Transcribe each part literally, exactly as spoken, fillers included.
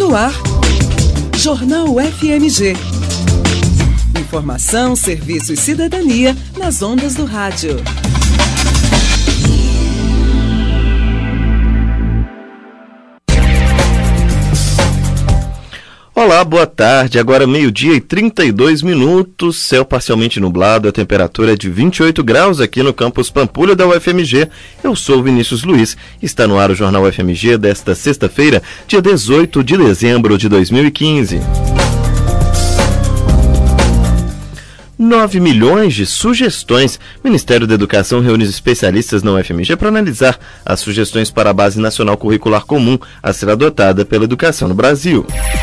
No ar, Jornal F M G. Informação, serviço e cidadania nas ondas do rádio. Olá, boa tarde. Agora meio-dia e trinta e dois minutos, céu parcialmente nublado, a temperatura é de vinte e oito graus aqui no campus Pampulha da U F M G. Eu sou Vinícius Luiz, está no ar o Jornal U F M G desta sexta-feira, dia dezoito de dezembro de dois mil e quinze. nove milhões de sugestões. O Ministério da Educação reúne especialistas na U F M G para analisar as sugestões para a Base Nacional Curricular Comum a ser adotada pela educação no Brasil.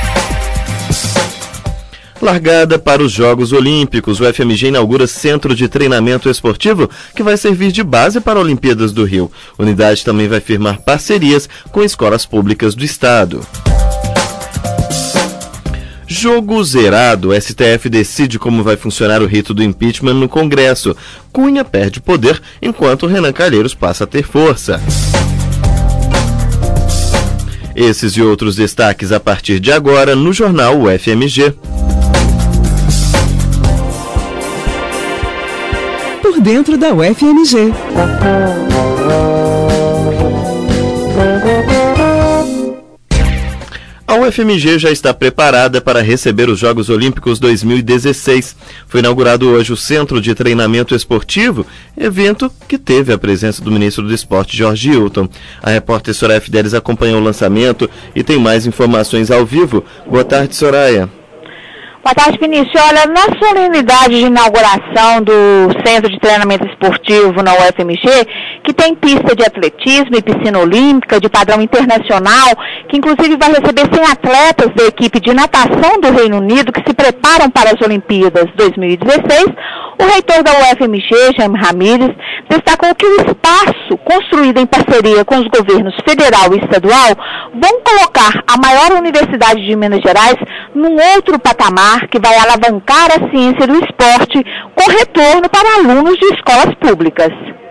Largada para os Jogos Olímpicos, o U F M G inaugura Centro de Treinamento Esportivo que vai servir de base para as Olimpíadas do Rio. A unidade também vai firmar parcerias com escolas públicas do estado. Jogo zerado. O S T F decide como vai funcionar o rito do impeachment no Congresso. Cunha perde poder enquanto Renan Calheiros passa a ter força. Esses e outros destaques a partir de agora no Jornal U F M G. Por dentro da U F M G. A U F M G já está preparada para receber os Jogos Olímpicos dois mil e dezesseis. Foi inaugurado hoje o Centro de Treinamento Esportivo, evento que teve a presença do ministro do Esporte, Jorge Hilton. A repórter Soraya Fidelis acompanhou o lançamento e tem mais informações ao vivo. Boa tarde, Soraya. Boa tarde, Vinícius. Olha, na solenidade de inauguração do Centro de Treinamento Esportivo na U F M G, que tem pista de atletismo e piscina olímpica de padrão internacional, que inclusive vai receber cem atletas da equipe de natação do Reino Unido que se preparam para as Olimpíadas dois mil e dezesseis, o reitor da U F M G, Jaime Ramírez, destacou que o espaço construído em parceria com os governos federal e estadual vão colocar a maior universidade de Minas Gerais num outro patamar que vai alavancar a ciência do esporte com retorno para alunos de escolas públicas.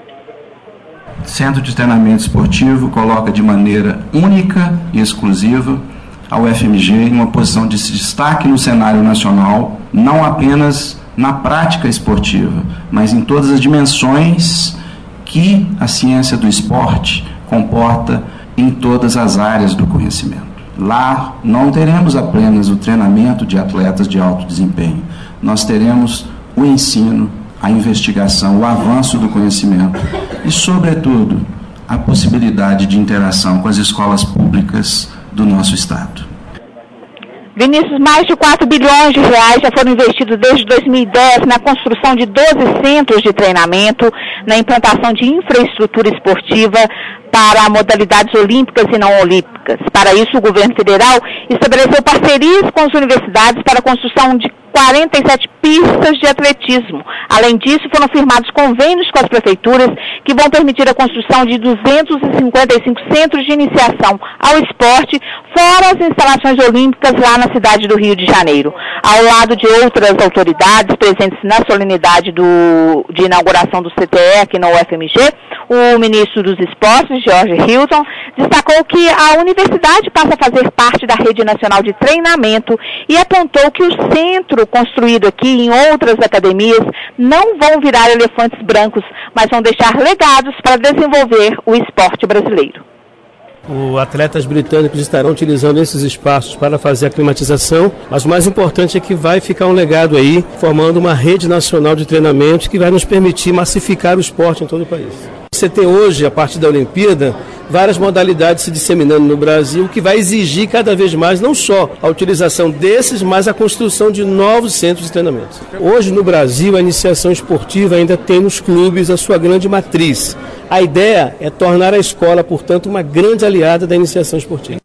Centro de Treinamento Esportivo coloca de maneira única e exclusiva a U F M G em uma posição de destaque no cenário nacional, não apenas na prática esportiva, mas em todas as dimensões que a ciência do esporte comporta em todas as áreas do conhecimento. Lá não teremos apenas o treinamento de atletas de alto desempenho, nós teremos o ensino, a investigação, o avanço do conhecimento e, sobretudo, a possibilidade de interação com as escolas públicas do nosso estado. Vinícius, mais de quatro bilhões de reais já foram investidos desde dois mil e dez na construção de doze centros de treinamento, na implantação de infraestrutura esportiva para modalidades olímpicas e não olímpicas. Para isso, o governo federal estabeleceu parcerias com as universidades para a construção de quarenta e sete pistas de atletismo. Além disso, foram firmados convênios com as prefeituras que vão permitir a construção de duzentos e cinquenta e cinco centros de iniciação ao esporte, fora as instalações olímpicas lá na cidade do Rio de Janeiro. Ao lado de outras autoridades presentes na solenidade do, de inauguração do C T E aqui na U F M G, o ministro dos Esportes, Jorge Hilton, destacou que a universidade passa a fazer parte da Rede Nacional de Treinamento e apontou que o centro construído aqui em outras academias não vão virar elefantes brancos, mas vão deixar legados para desenvolver o esporte brasileiro. Os atletas britânicos estarão utilizando esses espaços para fazer a climatização, mas o mais importante é que vai ficar um legado aí, formando uma rede nacional de treinamento que vai nos permitir massificar o esporte em todo o país. Você tem hoje, a partir da Olimpíada, várias modalidades se disseminando no Brasil, que vai exigir cada vez mais não só a utilização desses, mas a construção de novos centros de treinamento. Hoje no Brasil, a iniciação esportiva ainda tem nos clubes a sua grande matriz. A ideia é tornar a escola, portanto, uma grande aliada da iniciação esportiva.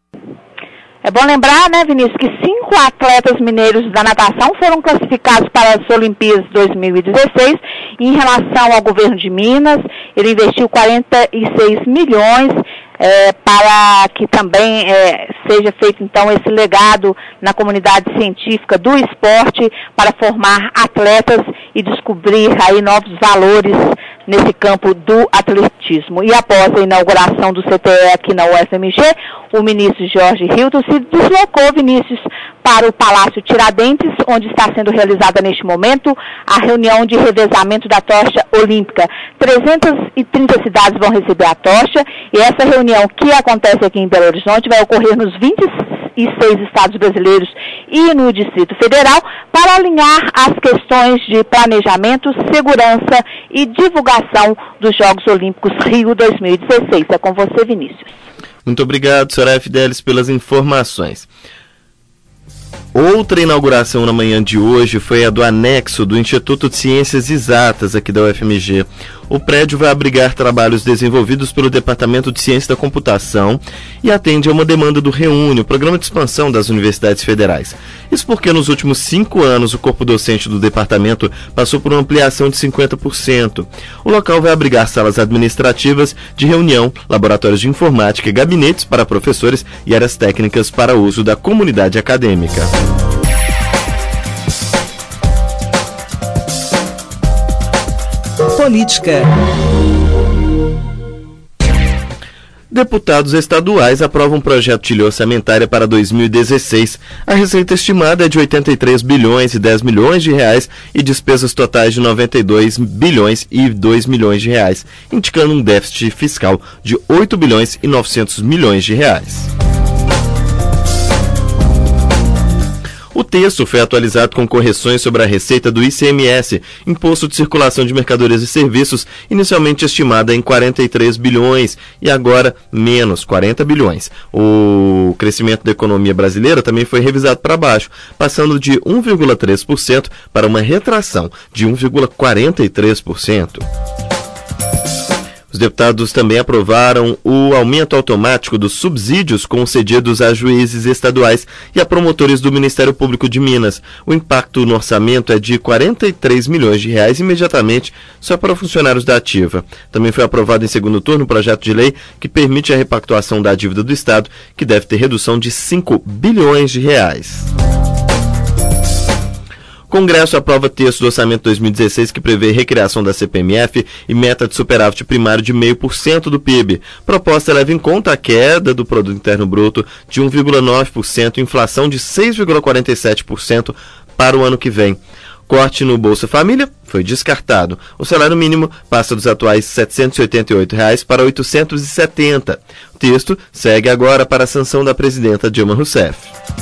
É bom lembrar, né, Vinícius, que cinco atletas mineiros da natação foram classificados para as Olimpíadas dois mil e dezesseis. Em relação ao governo de Minas, ele investiu quarenta e seis milhões é, para que também é, seja feito, então, esse legado na comunidade científica do esporte para formar atletas e descobrir aí novos valores nesse campo do atletismo. E após a inauguração do C T E aqui na U F M G, o ministro Jorge Hilton se deslocou, Vinícius, para o Palácio Tiradentes, onde está sendo realizada neste momento a reunião de revezamento da tocha olímpica. trezentas e trinta cidades vão receber a tocha, e essa reunião que acontece aqui em Belo Horizonte vai ocorrer nos vinte e seis estados brasileiros e no Distrito Federal, para alinhar as questões de planejamento, segurança e divulgação dos Jogos Olímpicos Rio dois mil e dezesseis. É com você, Vinícius. Muito obrigado, Soraya Fidelis, pelas informações. Outra inauguração na manhã de hoje foi a do anexo do Instituto de Ciências Exatas aqui da U F M G. O prédio vai abrigar trabalhos desenvolvidos pelo Departamento de Ciência da Computação e atende a uma demanda do REUNE, o Programa de Expansão das Universidades Federais. Isso porque nos últimos cinco anos o corpo docente do departamento passou por uma ampliação de cinquenta por cento. O local vai abrigar salas administrativas de reunião, laboratórios de informática, gabinetes para professores e áreas técnicas para uso da comunidade acadêmica. Política. Deputados estaduais aprovam um projeto de lei orçamentária para dois mil e dezesseis. A receita estimada é de oitenta e três bilhões e dez milhões de reais e despesas totais de noventa e dois bilhões e dois milhões de reais, indicando um déficit fiscal de oito bilhões e novecentos milhões de reais. O texto foi atualizado com correções sobre a receita do I C M S, Imposto de Circulação de Mercadorias e Serviços, inicialmente estimada em quarenta e três bilhões e agora menos quarenta bilhões. O crescimento da economia brasileira também foi revisado para baixo, passando de um vírgula três por cento para uma retração de um vírgula quarenta e três por cento. Os deputados também aprovaram o aumento automático dos subsídios concedidos a juízes estaduais e a promotores do Ministério Público de Minas. O impacto no orçamento é de quarenta e três milhões de reais imediatamente só para funcionários da ativa. Também foi aprovado em segundo turno um projeto de lei que permite a repactuação da dívida do Estado, que deve ter redução de cinco bilhões de reais. O Congresso aprova texto do orçamento dois mil e dezesseis que prevê recriação da C P M F e meta de superávit primário de zero vírgula cinco por cento do P I B. A proposta leva em conta a queda do Produto Interno Bruto de um vírgula nove por cento e inflação de seis vírgula quarenta e sete por cento para o ano que vem. Corte no Bolsa Família foi descartado. O salário mínimo passa dos atuais setecentos e oitenta e oito reais para oitocentos e setenta. O texto segue agora para a sanção da presidenta Dilma Rousseff.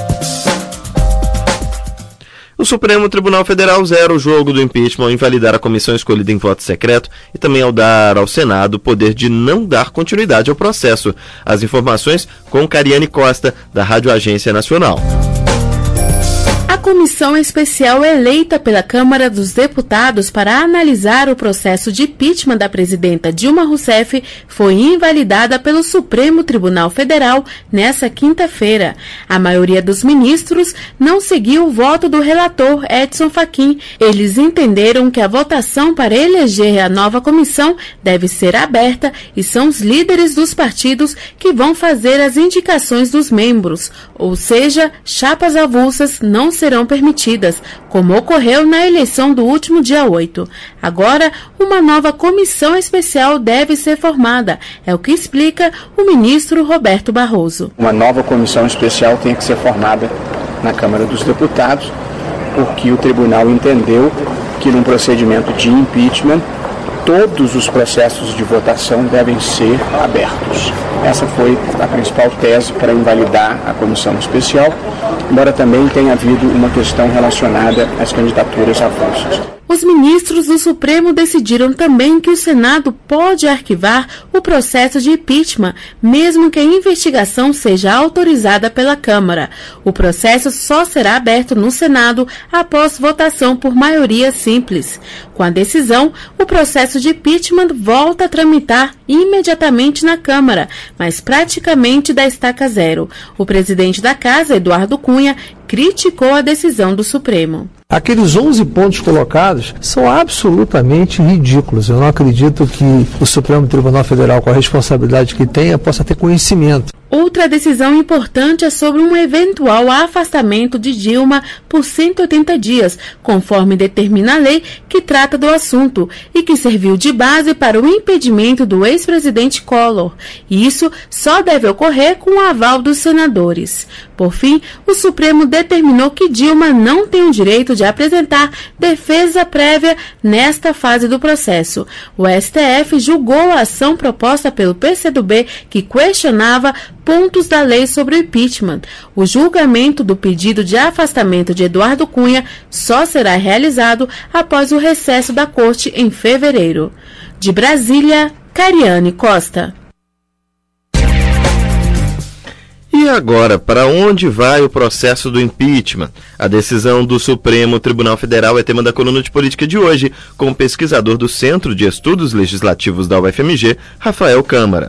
O Supremo Tribunal Federal zera o jogo do impeachment ao invalidar a comissão escolhida em voto secreto e também ao dar ao Senado o poder de não dar continuidade ao processo. As informações com Cariane Costa, da Rádio Agência Nacional. A comissão especial eleita pela Câmara dos Deputados para analisar o processo de impeachment da presidenta Dilma Rousseff foi invalidada pelo Supremo Tribunal Federal nesta quinta-feira. A maioria dos ministros não seguiu o voto do relator Edson Fachin. Eles entenderam que a votação para eleger a nova comissão deve ser aberta e são os líderes dos partidos que vão fazer as indicações dos membros, ou seja, chapas avulsas não serão permitidas, como ocorreu na eleição do último dia oito. Agora, uma nova comissão especial deve ser formada, é o que explica o ministro Roberto Barroso. Uma nova comissão especial tem que ser formada na Câmara dos Deputados, porque o tribunal entendeu que num procedimento de impeachment, todos os processos de votação devem ser abertos. Essa foi a principal tese para invalidar a comissão especial, embora também tenha havido uma questão relacionada às candidaturas avulsas. Os ministros do Supremo decidiram também que o Senado pode arquivar o processo de impeachment, mesmo que a investigação seja autorizada pela Câmara. O processo só será aberto no Senado após votação por maioria simples. Com a decisão, o processo de impeachment volta a tramitar imediatamente na Câmara, mas praticamente da estaca zero. O presidente da Casa, Eduardo Cunha, criticou a decisão do Supremo. Aqueles onze pontos colocados são absolutamente ridículos. Eu não acredito que o Supremo Tribunal Federal, com a responsabilidade que tenha, possa ter conhecimento. Outra decisão importante é sobre um eventual afastamento de Dilma por cento e oitenta dias, conforme determina a lei que trata do assunto e que serviu de base para o impedimento do ex-presidente Collor. E isso só deve ocorrer com o aval dos senadores. Por fim, o Supremo determinou que Dilma não tem o direito de apresentar defesa prévia nesta fase do processo. O S T F julgou a ação proposta pelo P C do B, que questionava pontos da lei sobre o impeachment. O julgamento do pedido de afastamento de Eduardo Cunha só será realizado após o recesso da Corte em fevereiro. De Brasília, Cariane Costa. E agora, para onde vai o processo do impeachment? A decisão do Supremo Tribunal Federal é tema da coluna de política de hoje, com o pesquisador do Centro de Estudos Legislativos da U F M G, Rafael Câmara.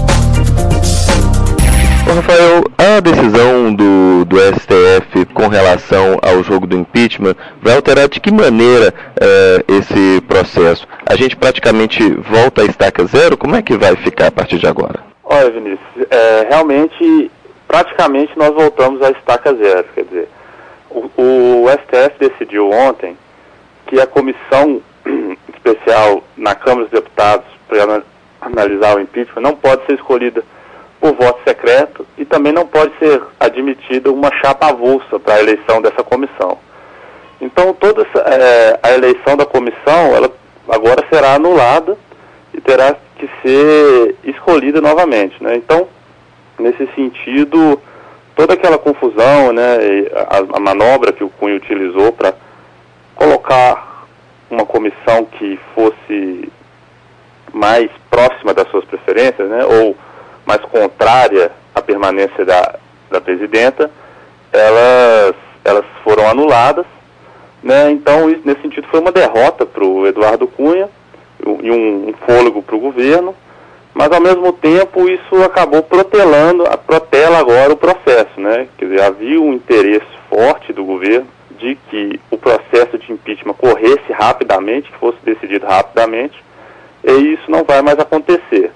Bom, Rafael, a decisão do, do S T F com relação ao jogo do impeachment vai alterar de que maneira é, esse processo? A gente praticamente volta à estaca zero? Como é que vai ficar a partir de agora? Olha, Vinícius, é, realmente, praticamente nós voltamos à estaca zero. Quer dizer, o, o S T F decidiu ontem que a comissão especial na Câmara dos Deputados para analisar o impeachment não pode ser escolhida por voto secreto e também não pode ser admitida uma chapa avulsa para a eleição dessa comissão. Então, toda essa, é, a eleição da comissão, ela agora será anulada e terá que ser escolhida novamente, né? Então, nesse sentido, toda aquela confusão, né, a, a manobra que o Cunha utilizou para colocar uma comissão que fosse mais próxima das suas preferências, né, ou mais contrária à permanência da, da presidenta, elas, elas foram anuladas, né? Então, isso, nesse sentido, foi uma derrota para o Eduardo Cunha e um, um fôlego para o governo, mas, ao mesmo tempo, isso acabou protelando, protela agora o processo, né? Quer dizer, havia um interesse forte do governo de que o processo de impeachment corresse rapidamente, que fosse decidido rapidamente, e isso não vai mais acontecer.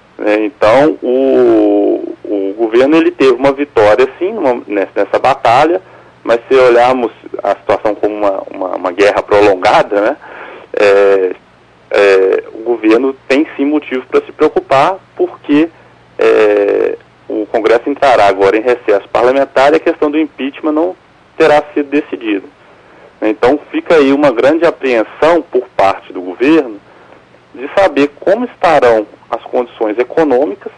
Então, o, o governo ele teve uma vitória, sim, numa, nessa batalha, mas se olharmos a situação como uma, uma, uma guerra prolongada, né, é, é, o governo tem sim motivo para se preocupar, porque é, o Congresso entrará agora em recesso parlamentar e a questão do impeachment não terá sido decidida. Então, fica aí uma grande apreensão por parte do governo de saber como estarão as condições econômicas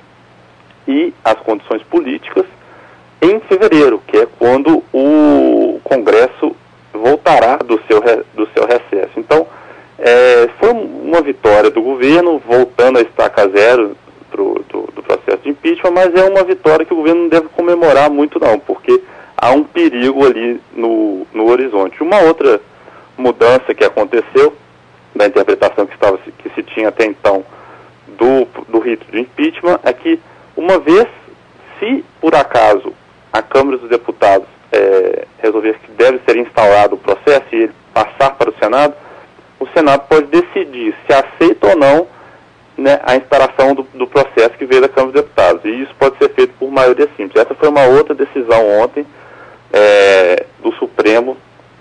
e as condições políticas em fevereiro, que é quando o Congresso voltará do seu, do seu recesso. Então, é, foi uma vitória do governo, voltando a estaca zero pro, do, do processo de impeachment, mas é uma vitória que o governo não deve comemorar muito não, porque há um perigo ali no, no horizonte. Uma outra mudança que aconteceu da interpretação que, estava, que se tinha até então do, do rito de impeachment é que, uma vez, se por acaso a Câmara dos Deputados é, resolver que deve ser instaurado o processo e ele passar para o Senado, o Senado pode decidir se aceita ou não, né, a instauração do, do processo que veio da Câmara dos Deputados. E isso pode ser feito por maioria simples. Essa foi uma outra decisão ontem é, do Supremo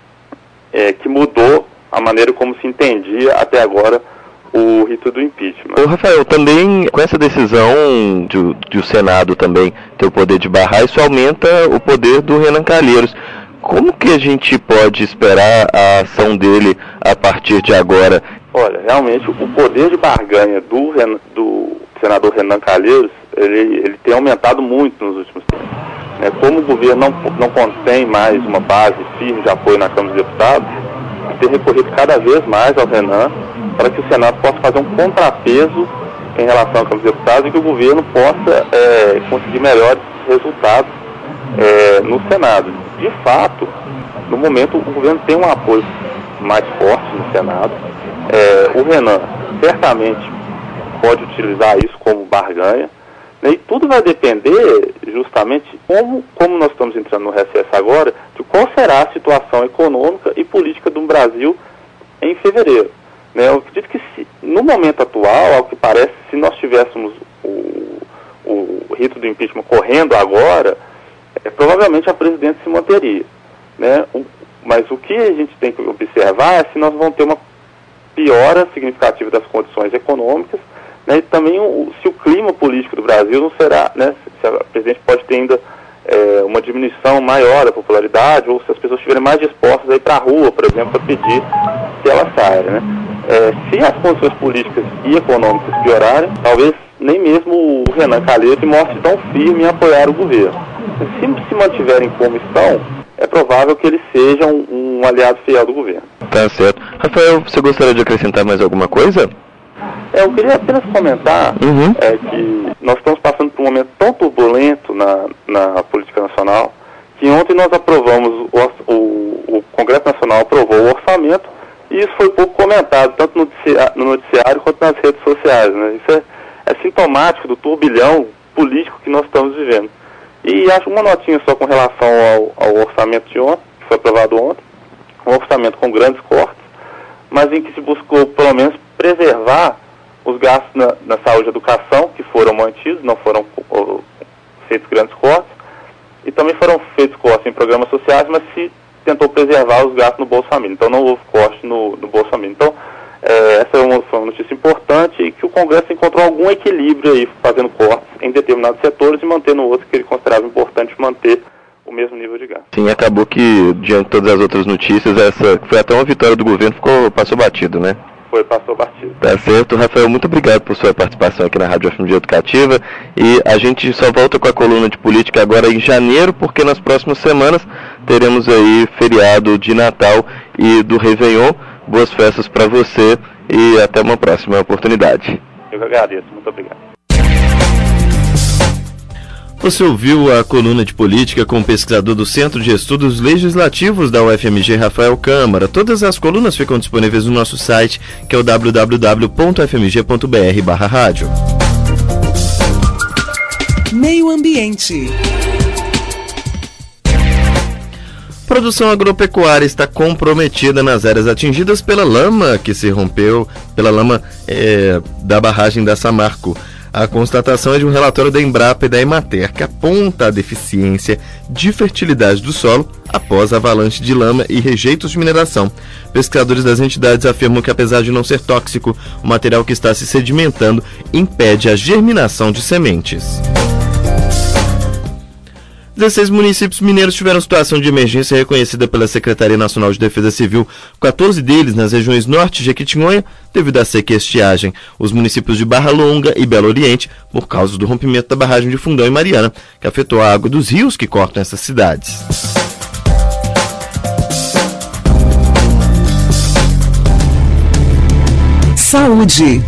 é, que mudou a maneira como se entendia até agora o rito do impeachment. Ô Rafael, também com essa decisão de, de o Senado também ter o poder de barrar, isso aumenta o poder do Renan Calheiros. Como que a gente pode esperar a ação dele a partir de agora? Olha, realmente o poder de barganha do, do senador Renan Calheiros, ele, ele tem aumentado muito nos últimos tempos. É, como o governo não, não contém mais uma base firme de apoio na Câmara dos Deputados, tem recorrido cada vez mais ao Renan para que o Senado possa fazer um contrapeso em relação à Câmara dos Deputados e que o governo possa é, conseguir melhores resultados é, no Senado. De fato, no momento, o governo tem um apoio mais forte no Senado. É, o Renan certamente pode utilizar isso como barganha, E tudo vai depender, justamente, como, como nós estamos entrando no recesso agora, de qual será a situação econômica e política do Brasil em fevereiro. Né? Eu acredito que, se, no momento atual, ao que parece, se nós tivéssemos o, o rito do impeachment correndo agora, é, provavelmente a presidente se manteria. Né? O, mas o que a gente tem que observar é se nós vamos ter uma piora significativa das condições econômicas, né, e também o, se o clima político do Brasil não será, né, se a presidente pode ter ainda é, uma diminuição maior da popularidade, ou se as pessoas estiverem mais dispostas a ir para a rua, por exemplo, para pedir que ela saia. Né? É, se as condições políticas e econômicas piorarem, talvez nem mesmo o Renan Calheiros se mostre tão firme em apoiar o governo. Se se mantiverem como estão, é provável que eles sejam um, um aliado fiel do governo. Tá certo. Rafael, você gostaria de acrescentar mais alguma coisa? É, eu queria apenas comentar uhum. é, que nós estamos passando por um momento tão turbulento na, na política nacional, que ontem nós aprovamos, o, o, o Congresso Nacional aprovou o orçamento, e isso foi pouco comentado, tanto no noticiário, no noticiário quanto nas redes sociais. Né? Isso é, é sintomático do turbilhão político que nós estamos vivendo. E acho uma notinha só com relação ao, ao orçamento de ontem, que foi aprovado ontem, um orçamento com grandes cortes, mas em que se buscou, pelo menos, preservar os gastos na, na saúde e educação, que foram mantidos, não foram uh, feitos grandes cortes, e também foram feitos cortes em programas sociais, mas se tentou preservar os gastos no Bolsa Família. Então não houve corte no, no Bolsa Família. Então, é, essa é uma, foi uma notícia importante, e que o Congresso encontrou algum equilíbrio aí, fazendo cortes em determinados setores e mantendo outros que ele considerava importante manter o mesmo nível de gasto. Sim, acabou que, diante de todas as outras notícias, essa foi até uma vitória do governo, ficou, passou batido, né? Foi, passou batido. Tá certo. Rafael, muito obrigado por sua participação aqui na Rádio F M G Educativa, e a gente só volta com a coluna de política agora em janeiro, porque nas próximas semanas teremos aí feriado de Natal e do Réveillon. Boas festas para você e até uma próxima oportunidade. Eu que agradeço, muito obrigado. Você ouviu a coluna de política com o pesquisador do Centro de Estudos Legislativos da U F M G, Rafael Câmara. Todas as colunas ficam disponíveis no nosso site, que é o w w w ponto f m g ponto b r barra rádio. Meio Ambiente. Produção agropecuária está comprometida nas áreas atingidas pela lama que se rompeu, pela lama é, da barragem da Samarco. A constatação é de um relatório da Embrapa e da Emater, que aponta a deficiência de fertilidade do solo após a avalanche de lama e rejeitos de mineração. Pesquisadores das entidades afirmam que, apesar de não ser tóxico, o material que está se sedimentando impede a germinação de sementes. dezesseis municípios mineiros tiveram situação de emergência reconhecida pela Secretaria Nacional de Defesa Civil, quatorze deles nas regiões Norte e Jequitinhonha, devido à seca e estiagem. Os municípios de Barra Longa e Belo Oriente, por causa do rompimento da barragem de Fundão e Mariana, que afetou a água dos rios que cortam essas cidades. Saúde.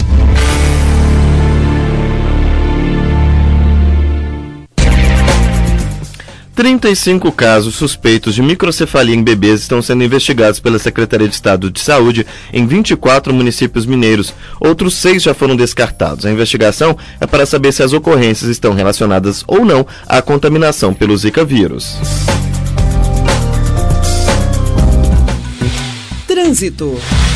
trinta e cinco casos suspeitos de microcefalia em bebês estão sendo investigados pela Secretaria de Estado de Saúde em vinte e quatro municípios mineiros. Outros seis já foram descartados. A investigação é para saber se as ocorrências estão relacionadas ou não à contaminação pelo Zika vírus. Trânsito.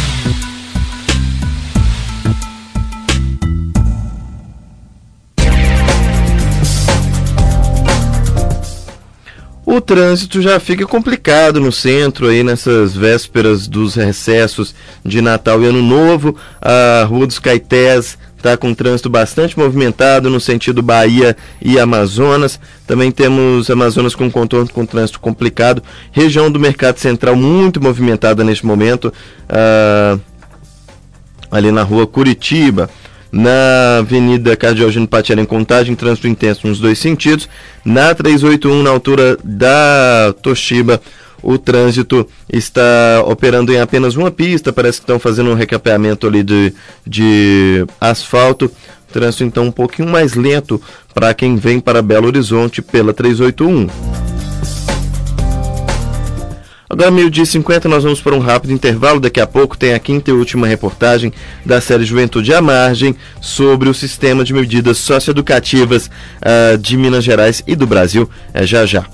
O trânsito já fica complicado no centro, aí nessas vésperas dos recessos de Natal e Ano Novo. A Rua dos Caetés está com trânsito bastante movimentado no sentido Bahia e Amazonas. Também temos Amazonas com contorno com trânsito complicado. Região do Mercado Central muito movimentada neste momento, ah, ali na Rua Curitiba. Na Avenida Cardiogênio Patiera em Contagem, trânsito intenso nos dois sentidos. Na trezentos e oitenta e um, na altura da Toshiba, o trânsito está operando em apenas uma pista. Parece que estão fazendo um recapeamento ali de, de asfalto. Trânsito então um pouquinho mais lento para quem vem para Belo Horizonte pela trezentos e oitenta e um. Agora, meio-dia e cinquenta, nós vamos para um rápido intervalo. Daqui a pouco tem a quinta e última reportagem da série Juventude à Margem sobre o sistema de medidas socioeducativas uh, de Minas Gerais e do Brasil. É já já.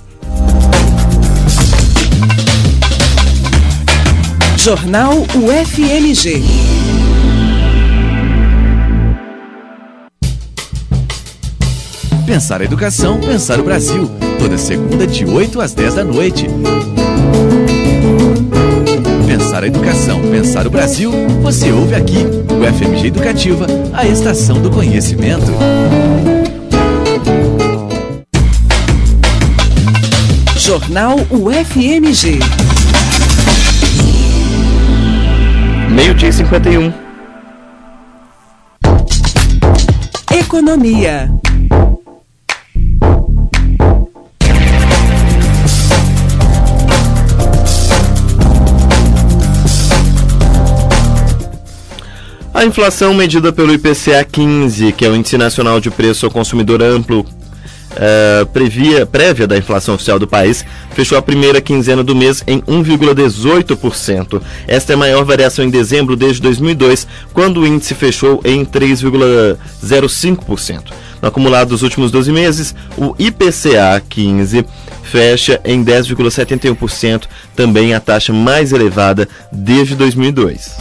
Jornal U F M G. Pensar a educação, pensar o Brasil. Toda segunda de oito às dez da noite. Pensar a educação, pensar o Brasil. Você ouve aqui, o F M G Educativa, a estação do conhecimento. Jornal U F M G. Meio-dia e cinquenta e um. Economia. A inflação medida pelo I P C A quinze, que é o Índice Nacional de Preço ao Consumidor Amplo, uh, previa, prévia da inflação oficial do país, fechou a primeira quinzena do mês em um vírgula dezoito por cento. Esta é a maior variação em dezembro desde dois mil e dois, quando o índice fechou em três vírgula zero cinco por cento. No acumulado dos últimos doze meses, o I P C A quinze fecha em dez vírgula setenta e um por cento, também a taxa mais elevada desde dois mil e dois.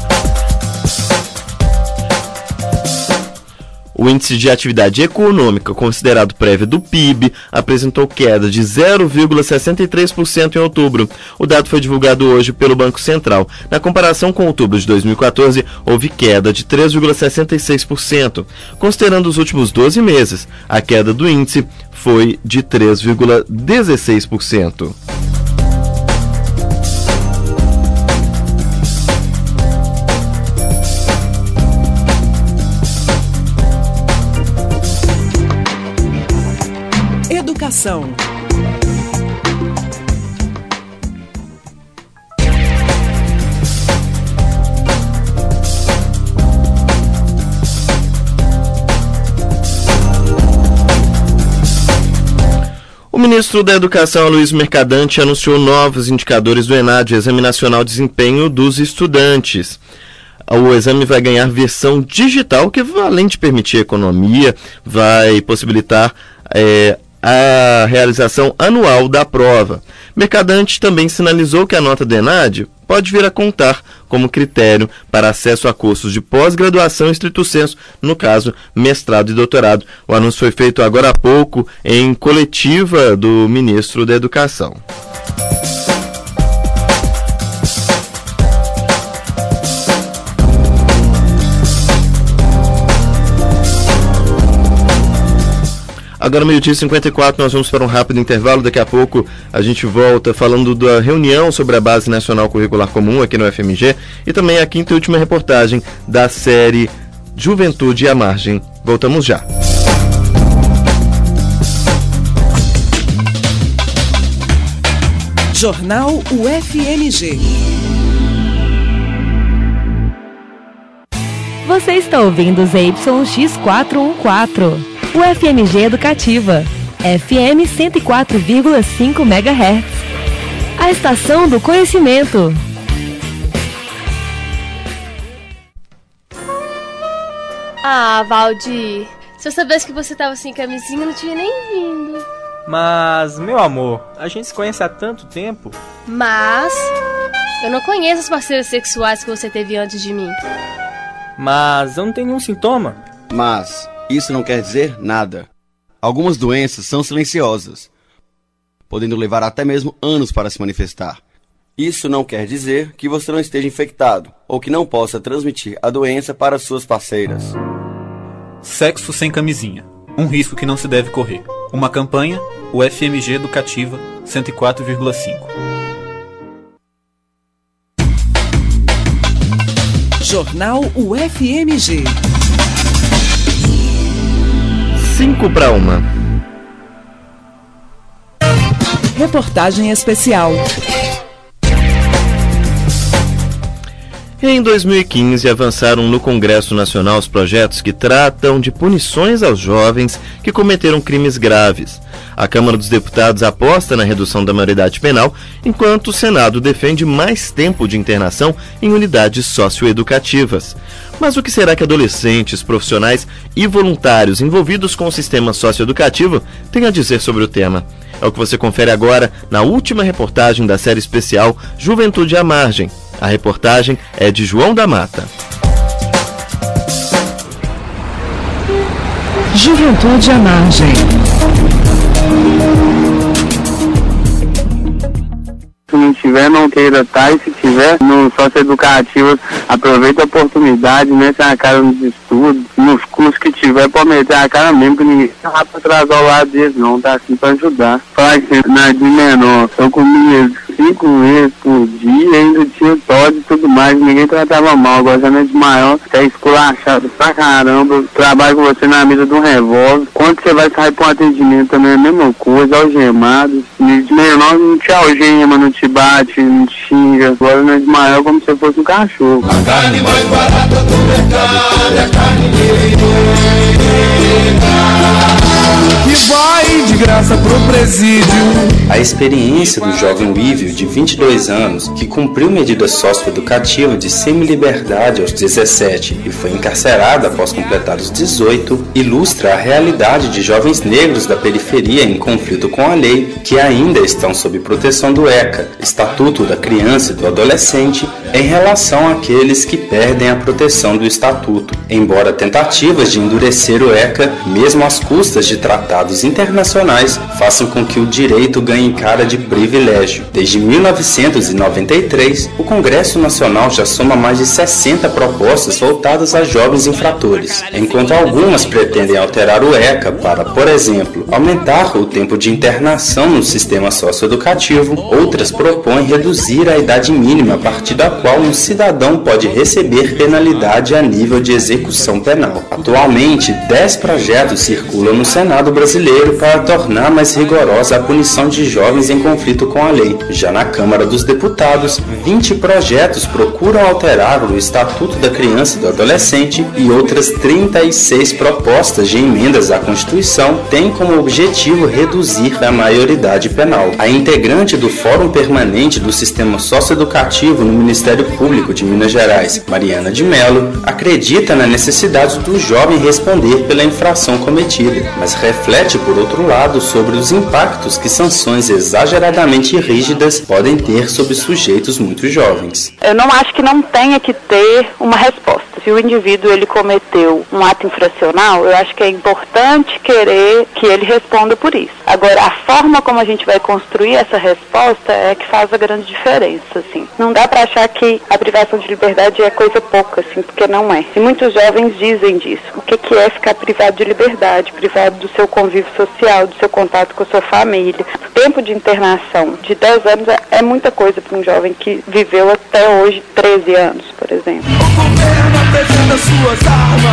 O índice de atividade econômica, considerado prévia do P I B, apresentou queda de zero vírgula sessenta e três por cento em outubro. O dado foi divulgado hoje pelo Banco Central. Na comparação com outubro de dois mil e quatorze, houve queda de três vírgula sessenta e seis por cento. Considerando os últimos doze meses, a queda do índice foi de três vírgula dezesseis por cento. Educação. O ministro da Educação, Aloysio Mercadante, anunciou novos indicadores do ENAD, Exame Nacional de Desempenho dos Estudantes. O exame vai ganhar versão digital, que além de permitir economia, vai possibilitar é, a realização anual da prova. Mercadante também sinalizou que a nota do ENAD pode vir a contar como critério para acesso a cursos de pós-graduação e estrito sensu, no caso, mestrado e doutorado. O anúncio foi feito agora há pouco em coletiva do ministro da Educação. Agora, meio-dia e cinquenta e quatro, nós vamos para um rápido intervalo. Daqui a pouco a gente volta falando da reunião sobre a Base Nacional Curricular Comum aqui no F M G e também a quinta e última reportagem da série Juventude à Margem. Voltamos já. Jornal U F M G. Você está ouvindo Z Y X quatrocentos e quatorze. O F M G Educativa, F M cento e quatro vírgula cinco megahertz. A estação do conhecimento. Ah, Valdir, se eu soubesse que você tava sem camisinha, eu não tinha nem vindo. Mas, meu amor, a gente se conhece há tanto tempo. Mas eu não conheço os parceiros sexuais que você teve antes de mim. Mas eu não tenho nenhum sintoma. Mas isso não quer dizer nada. Algumas doenças são silenciosas, podendo levar até mesmo anos para se manifestar. Isso não quer dizer que você não esteja infectado ou que não possa transmitir a doença para suas parceiras. Sexo sem camisinha. Um risco que não se deve correr. Uma campanha, o F M G Educativa cento e quatro vírgula cinco. Jornal U F M G. cinco para uma. Reportagem especial. Em dois mil e quinze, avançaram no Congresso Nacional os projetos que tratam de punições aos jovens que cometeram crimes graves. A Câmara dos Deputados aposta na redução da maioridade penal, enquanto o Senado defende mais tempo de internação em unidades socioeducativas. Mas o que será que adolescentes, profissionais e voluntários envolvidos com o sistema socioeducativo têm a dizer sobre o tema? É o que você confere agora na última reportagem da série especial Juventude à Margem. A reportagem é de João da Mata. Juventude à Margem. Se não tiver, não queira estar, e se tiver no socioeducativo, aproveita a oportunidade, mete a cara nos estudos, nos cursos que tiver, pode meter a cara mesmo, que ninguém tá lá pra atrasar o lado deles, não, tá assim pra ajudar. Falar que na de menor, eu comia cinco vezes por dia, ainda tinha tosse e tudo mais, ninguém tratava mal. Agora já na de maior, você é esculachado pra caramba, trabalho com você na mesa de um revólver. Quando você vai sair pra um atendimento também é a mesma coisa, algemado. De menor não te algema, não te bate, não te xinga. Agora na de maior como se fosse um cachorro. A carne mais barata do mercado é a carne que vai de graça pro presídio. A experiência do jovem Wívio, de vinte e dois anos, que cumpriu medida socioeducativa de semiliberdade aos dezessete e foi encarcerado após completar os dezoito, ilustra a realidade de jovens negros da periferia em conflito com a lei, que ainda estão sob proteção do ECA, Estatuto da Criança e do Adolescente, em relação àqueles que perdem a proteção do Estatuto. Embora tentativas de endurecer o ECA, mesmo às custas de tratados internacionais, façam com que o direito ganhe cara de privilégio. Desde mil novecentos e noventa e três, o Congresso Nacional já soma mais de sessenta propostas voltadas a jovens infratores, enquanto algumas pretendem alterar o ECA para, por exemplo, aumentar o tempo de internação no sistema socioeducativo, outras propõem reduzir a idade mínima a partir da qual um cidadão pode receber penalidade a nível de execução penal. Atualmente, dez projetos circulam no Senado brasileiro para tornar mais rigorosa a punição de jovens em conflito com a lei. Já na Câmara dos Deputados, vinte projetos procuram alterar o Estatuto da Criança e do Adolescente e outras trinta e seis propostas de emendas à Constituição têm como objetivo reduzir a maioridade penal. A integrante do Fórum Permanente do Sistema Socioeducativo no Ministério Público de Minas Gerais, Mariana de Mello, acredita na necessidade do jovem responder pela infração cometida, mas reflete, por outro lado, sobre os impactos que sanções exageradamente rígidas podem ter sobre sujeitos muito jovens. Eu não acho que não tenha que ter uma resposta. Se o indivíduo ele cometeu um ato infracional, eu acho que é importante querer que ele responda por isso. Agora, a forma como a gente vai construir essa resposta é que faz a grande diferença, assim. Não dá para achar que a privação de liberdade é coisa pouca, assim, porque não é. E muitos jovens dizem disso. O que, que é ficar privado de liberdade, privado do seu convívio social, do seu contato com a sua família. O tempo de internação de dez anos é, é muita coisa para um jovem que viveu até hoje treze anos, por exemplo. O governo apresenta suas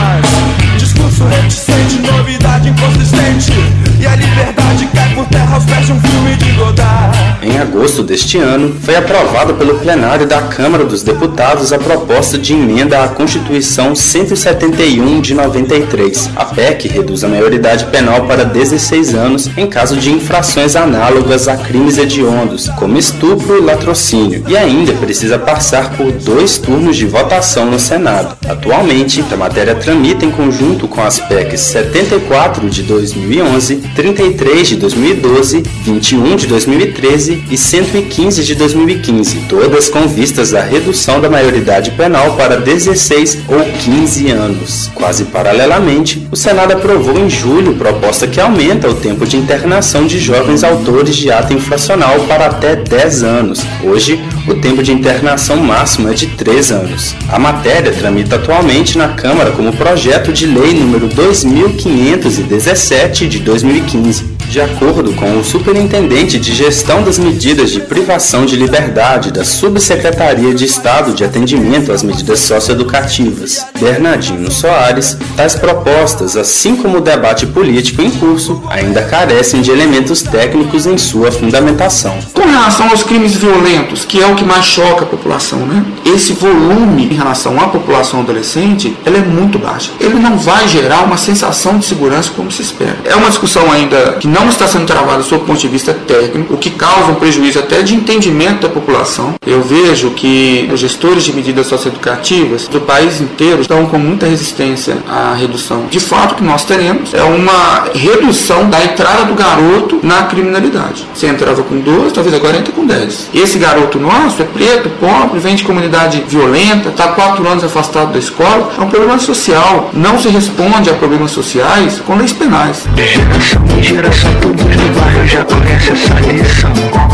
armas, discurso reticente, novidade inconsistente, e a liberdade cai por terra aos pés de um filme de Godard. Em agosto deste ano, foi aprovada pelo plenário da Câmara dos Deputados a proposta de emenda à Constituição cento e setenta e um de noventa e três. A P E C reduz a maioridade penal para dezesseis anos em caso de infrações análogas a crimes hediondos, como estupro e latrocínio, e ainda precisa passar por dois turnos de votação no Senado. Atualmente, a matéria tramita em conjunto com as P E Cs setenta e quatro de dois mil e onze, trinta e três de dois mil e doze, vinte e um de dois mil e treze e cento e quinze de dois mil e quinze, todas com vistas à redução da maioridade penal para dezesseis ou quinze anos. Quase paralelamente, o Senado aprovou em julho proposta que aumenta o tempo de internação de jovens autores de ato infracional para até dez anos. Hoje, o tempo de internação máximo é de três anos. A matéria tramita atualmente na Câmara como projeto de lei número dois mil quinhentos e dezessete de dois mil e quinze. De acordo com o Superintendente de Gestão das Medidas de Privação de Liberdade da Subsecretaria de Estado de Atendimento às Medidas Socioeducativas, Bernardino Soares, tais propostas, assim como o debate político em curso, ainda carecem de elementos técnicos em sua fundamentação. Com relação aos crimes violentos, que é o que mais choca a população, né? Esse volume em relação à população adolescente, ele é muito baixo. Ele não vai gerar uma sensação de segurança como se espera. É uma discussão ainda que não não está sendo travada sob o ponto de vista técnico, o que causa um prejuízo até de entendimento da população. Eu vejo que os gestores de medidas socioeducativas do país inteiro estão com muita resistência à redução. De fato, o que nós teremos é uma redução da entrada do garoto na criminalidade. Você entrava com doze, talvez agora entra com dez. Esse garoto nosso é preto, pobre, vem de comunidade violenta, está quatro anos afastado da escola. É um problema social. Não se responde a problemas sociais com leis penais. Geração em geração, todos no bairro já conhecem essa lição.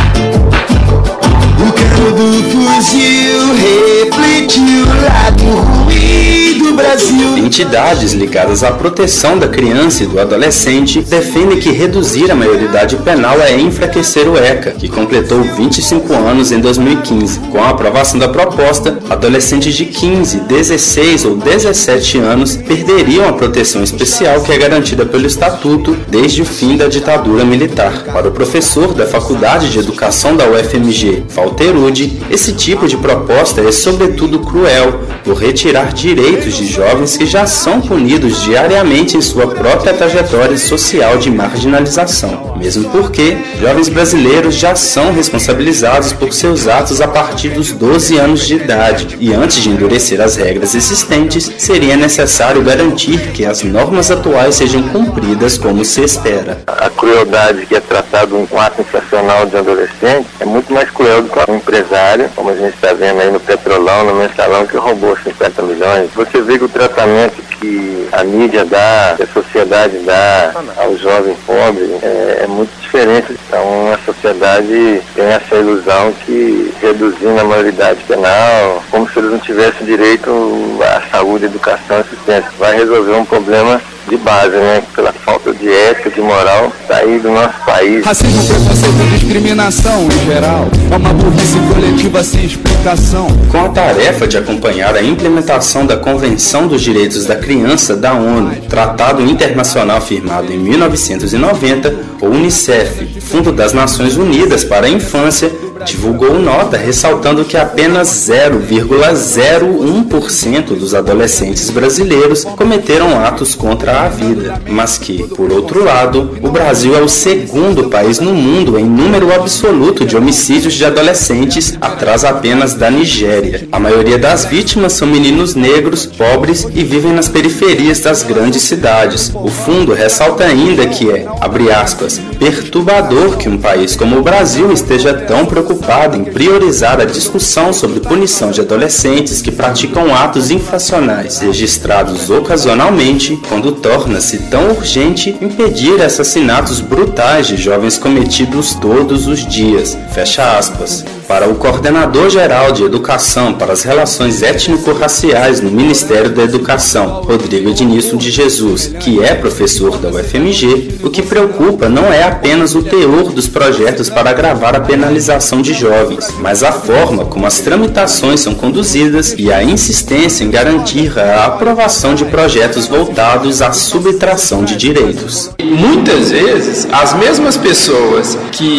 O garoto fugiu, refletiu o lado ruim do Brasil. Entidades ligadas à proteção da criança e do adolescente defendem que reduzir a maioridade penal é enfraquecer o ECA, que completou vinte e cinco anos em dois mil e quinze. Com a aprovação da proposta, adolescentes de quinze, dezesseis ou dezessete anos perderiam a proteção especial que é garantida pelo Estatuto desde o fim da ditadura militar. Para o professor da Faculdade de Educação da U F M G, Valterudi, esse tipo de proposta é sobretudo cruel, por retirar direitos de jovens que já são punidos diariamente em sua própria trajetória social de marginalização. Mesmo porque jovens brasileiros já são responsabilizados por seus atos a partir dos doze anos de idade, e antes de endurecer as regras existentes, seria necessário garantir que as normas atuais sejam cumpridas como se espera. A crueldade que é tratado um ato infracional de adolescente é muito mais cruel do que um empresário, como a gente está vendo aí no Petrolão, no Mensalão, que roubou cinquenta milhões. Você vê que o tratamento que a mídia dá, que a sociedade dá ao jovem pobre é, é muito diferente. Então a sociedade tem essa ilusão que reduzindo a maioridade penal, como se eles não tivessem direito à saúde, educação e assistência, vai resolver um problema de base, né? Pela falta de ética, de moral, sair do nosso país. Racismo, preconceito, discriminação em geral, é uma burrice coletiva sem explicação. Com a tarefa de acompanhar a implementação da Convenção dos Direitos da Criança da ONU, tratado internacional firmado em mil novecentos e noventa, o Unicef, Fundo das Nações Unidas para a Infância, divulgou nota ressaltando que apenas zero vírgula zero um por cento dos adolescentes brasileiros cometeram atos contra a vida, mas que, por outro lado, o Brasil é o segundo país no mundo em número absoluto de homicídios de adolescentes, atrás apenas da Nigéria. A maioria das vítimas são meninos negros, pobres e vivem nas periferias das grandes cidades. O fundo ressalta ainda que é, abre aspas, perturbador que um país como o Brasil esteja tão preocupado em priorizar a discussão sobre punição de adolescentes que praticam atos infracionais registrados ocasionalmente, quando torna-se tão urgente impedir assassinatos brutais de jovens cometidos todos os dias. Fecha aspas. Para o coordenador-geral de Educação para as Relações Étnico-Raciais no Ministério da Educação, Rodrigo Ednilson de Jesus, que é professor da U F M G, o que preocupa não é apenas o teor dos projetos para agravar a penalização de jovens, mas a forma como as tramitações são conduzidas e a insistência em garantir a aprovação de projetos voltados à subtração de direitos. Muitas vezes, as mesmas pessoas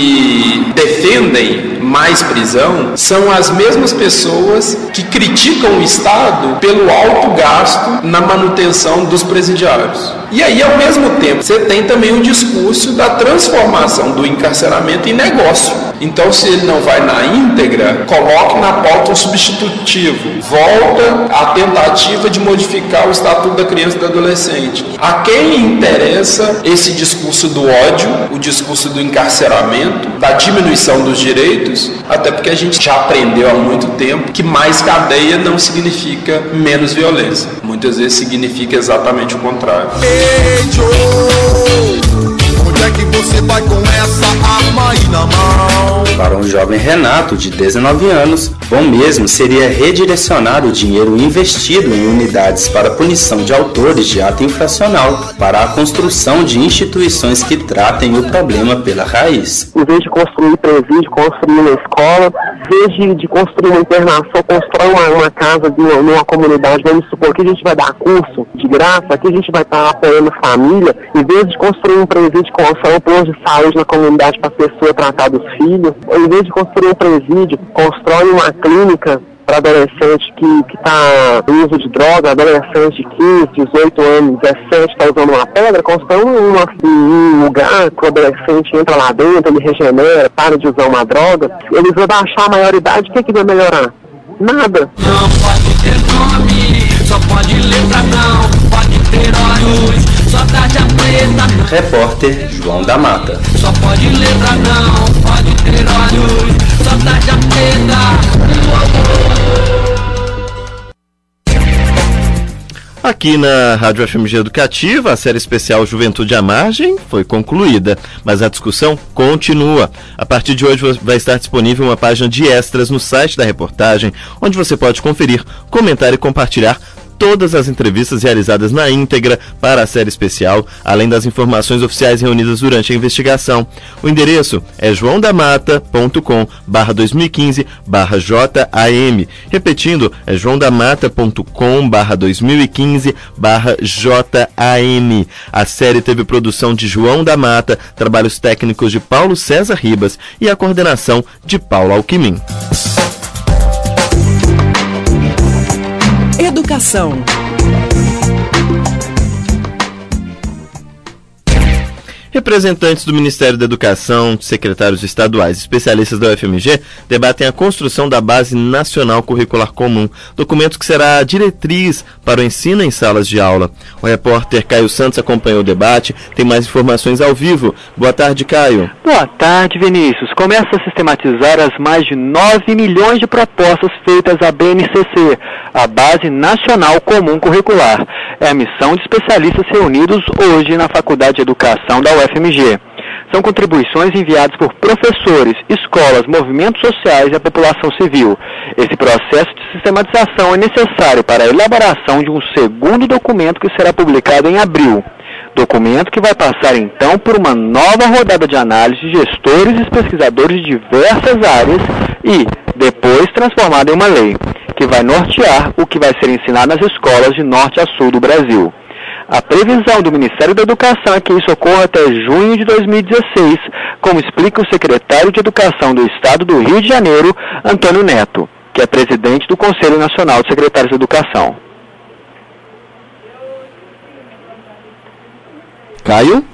que defendem mais prisão são as mesmas pessoas que criticam o Estado pelo alto gasto na manutenção dos presidiários. E aí, ao mesmo tempo, você tem também o discurso da transformação do encarceramento em negócio. Então, se ele não vai na íntegra, coloque na pauta um substitutivo. Volta à tentativa de modificar o Estatuto da Criança e do Adolescente. A quem interessa esse discurso do ódio, o discurso do encarceramento, da diminuição dos direitos? Até porque a gente já aprendeu há muito tempo que mais cadeia não significa menos violência. Muitas vezes significa exatamente o contrário. Ei, Joe, onde é que você vai com essa arma aí na mão? Para um jovem Renato, de dezenove anos, bom mesmo seria redirecionar o dinheiro investido em unidades para punição de autores de ato infracional para a construção de instituições que tratem o problema pela raiz. Em vez de construir presídio, construir uma escola, em vez de, de construir uma internação, constrói uma, uma casa de uma, numa comunidade. Vamos supor que a gente vai dar curso de graça, aqui a gente vai estar apoiando família. Em vez de construir um presídio, constrói um posto de saúde na comunidade para a pessoa tratar dos filhos. Em vez de construir um presídio, constrói uma clínica para adolescente que está em uso de droga, adolescente de quinze, dezoito anos, dezessete, está usando uma pedra, constando em um lugar que o adolescente entra lá dentro, ele regenera, para de usar uma droga, eles vão baixar a maioridade, o que, que vai melhorar? Nada. Não pode ter nome, só pode letra não, pode ter olhos, só tarja preta. Repórter João da Mata. Só pode letra não, pode ter olhos, só tarja preta. Aqui na Rádio F M G Educativa, a série especial Juventude à Margem foi concluída, mas a discussão continua. A partir de hoje vai estar disponível uma página de extras no site da reportagem, onde você pode conferir, comentar e compartilhar todas as entrevistas realizadas na íntegra para a série especial, além das informações oficiais reunidas durante a investigação. O endereço é joaodamata ponto com barra dois mil e quinze barra J A M. Repetindo, é joaodamata ponto com barra dois mil e quinze barra J A M. A série teve produção de João da Mata, trabalhos técnicos de Paulo César Ribas e a coordenação de Paulo Alquimim. Educação. Representantes do Ministério da Educação, secretários estaduais e especialistas da U F M G debatem a construção da Base Nacional Curricular Comum, documento que será a diretriz para o ensino em salas de aula. O repórter Caio Santos acompanhou o debate, tem mais informações ao vivo. Boa tarde, Caio. Boa tarde, Vinícius. Começa a sistematizar as mais de nove milhões de propostas feitas à B N C C, a Base Nacional Comum Curricular. É a missão de especialistas reunidos hoje na Faculdade de Educação da U F M G. São contribuições enviadas por professores, escolas, movimentos sociais e a população civil. Esse processo de sistematização é necessário para a elaboração de um segundo documento que será publicado em abril. Documento que vai passar então por uma nova rodada de análise de gestores e pesquisadores de diversas áreas e, depois, transformado em uma lei, que vai nortear o que vai ser ensinado nas escolas de norte a sul do Brasil. A previsão do Ministério da Educação é que isso ocorra até junho de dois mil e dezesseis, como explica o secretário de Educação do Estado do Rio de Janeiro, Antônio Neto, que é presidente do Conselho Nacional de Secretários de Educação. Caio?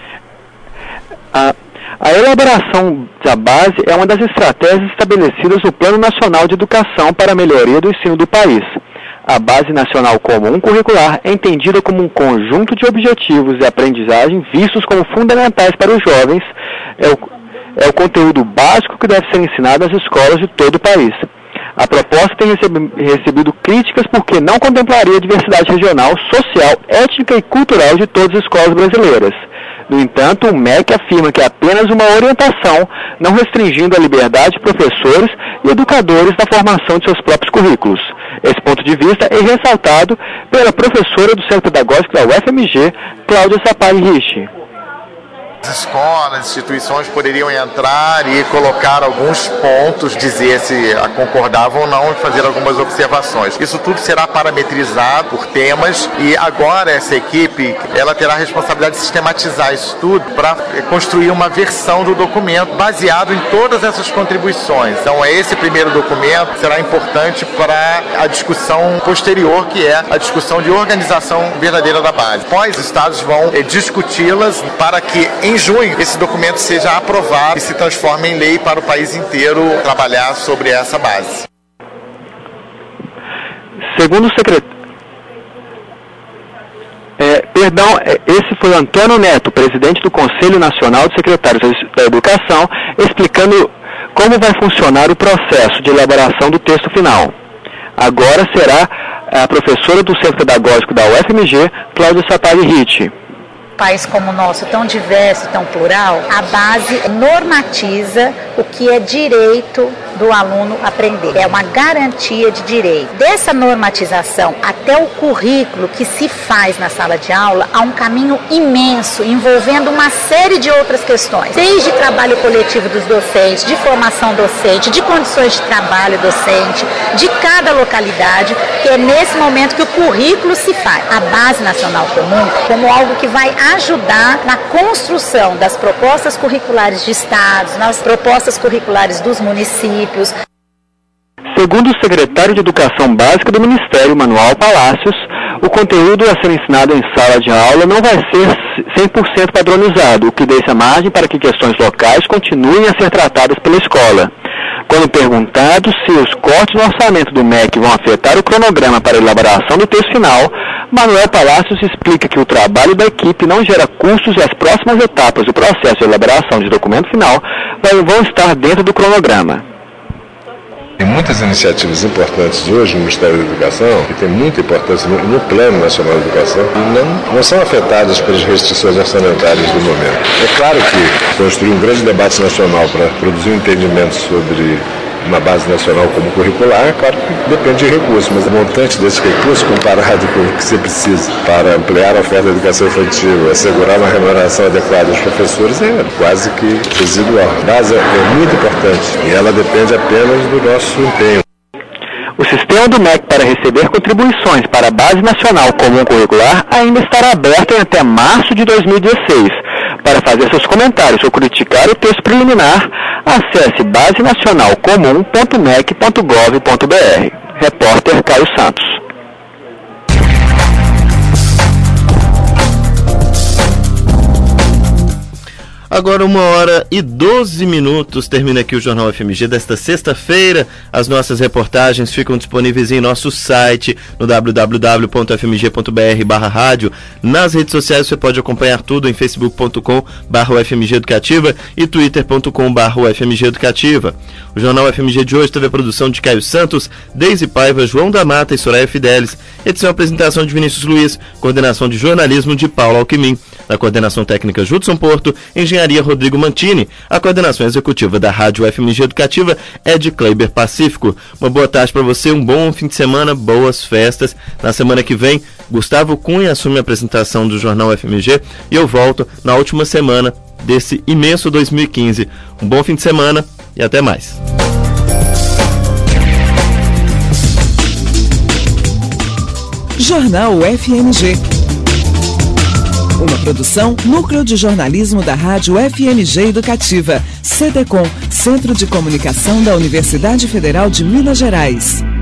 A, a elaboração da base é uma das estratégias estabelecidas no Plano Nacional de Educação para a melhoria do ensino do país. A Base Nacional Comum Curricular é entendida como um conjunto de objetivos e aprendizagem vistos como fundamentais para os jovens. É o, é o conteúdo básico que deve ser ensinado nas escolas de todo o país. A proposta tem recebi, recebido críticas porque não contemplaria a diversidade regional, social, étnica e cultural de todas as escolas brasileiras. No entanto, o M E C afirma que é apenas uma orientação, não restringindo a liberdade de professores e educadores na formação de seus próprios currículos. Esse ponto de vista é ressaltado pela professora do Centro Pedagógico da U F M G, Cláudia Sapari Rich. As escolas, instituições poderiam entrar e colocar alguns pontos, dizer se concordavam ou não e fazer algumas observações. Isso tudo será parametrizado por temas e agora essa equipe ela terá a responsabilidade de sistematizar isso tudo para construir uma versão do documento baseado em todas essas contribuições. Então esse primeiro documento será importante para a discussão posterior, que é a discussão de organização verdadeira da base. Depois os estados vão eh, discuti-las para que em junho esse documento seja aprovado e se transforme em lei para o país inteiro trabalhar sobre essa base. Segundo o secretário, é, perdão, esse foi Antônio Neto, presidente do Conselho Nacional de Secretários da Educação, explicando como vai funcionar o processo de elaboração do texto final. Agora será a professora do Centro Pedagógico da U F M G, Cláudia Sapari Rich. País como o nosso, tão diverso, tão plural, a base normatiza o que é direito do aluno aprender. É uma garantia de direito. Dessa normatização até o currículo que se faz na sala de aula, há um caminho imenso, envolvendo uma série de outras questões. Desde trabalho coletivo dos docentes, de formação docente, de condições de trabalho docente, de cada localidade, que é nesse momento que o currículo se faz. A Base Nacional Comum como algo que vai ajudar na construção das propostas curriculares de estados, nas propostas curriculares dos municípios. Segundo o secretário de Educação Básica do Ministério, Manuel Palácios, o conteúdo a ser ensinado em sala de aula não vai ser cem por cento padronizado, o que deixa margem para que questões locais continuem a ser tratadas pela escola. Quando perguntado se os cortes no orçamento do M E C vão afetar o cronograma para a elaboração do texto final, Manuel Palácios explica que o trabalho da equipe não gera custos e as próximas etapas do processo de elaboração de documento final vão estar dentro do cronograma. Tem muitas iniciativas importantes hoje no Ministério da Educação, que tem muita importância no, no Plano Nacional de Educação, e não, não são afetadas pelas restrições orçamentárias do momento. É claro que construir um grande debate nacional para produzir um entendimento sobre uma base nacional como curricular, claro que depende de recursos, mas o montante desses recursos comparado com o que você precisa para ampliar a oferta de educação infantil, assegurar uma remuneração adequada aos professores, é quase que residual. A base é muito importante e ela depende apenas do nosso empenho. O sistema do M E C para receber contribuições para a Base Nacional Comum Curricular ainda estará aberto até março de dois mil e dezesseis. Para fazer seus comentários ou criticar o texto preliminar, acesse base nacional comum ponto m e c ponto gov ponto b r. Repórter Caio Santos. Agora uma hora e doze minutos, termina aqui o Jornal F M G desta sexta-feira. As nossas reportagens ficam disponíveis em nosso site, no w w w ponto f m g ponto b r barra rádio. Nas redes sociais você pode acompanhar tudo em facebook ponto com barra u f m g educativa e twitter ponto com barra u f m g educativa. O Jornal F M G de hoje teve a produção de Caio Santos, Deise Paiva, João da Mata e Soraya Fidelis. Edição e apresentação de Vinícius Luiz, coordenação de jornalismo de Paulo Alquimim. Na coordenação técnica Judson Porto, engenharia Rodrigo Mantini. A coordenação executiva da Rádio F M G Educativa é de Kleiber Pacífico. Uma boa tarde para você, um bom fim de semana, boas festas. Na semana que vem, Gustavo Cunha assume a apresentação do Jornal F M G e eu volto na última semana desse imenso dois mil e quinze. Um bom fim de semana e até mais. Jornal F M G. Uma produção, Núcleo de Jornalismo da Rádio F M G Educativa, C D C O M, Centro de Comunicação da Universidade Federal de Minas Gerais.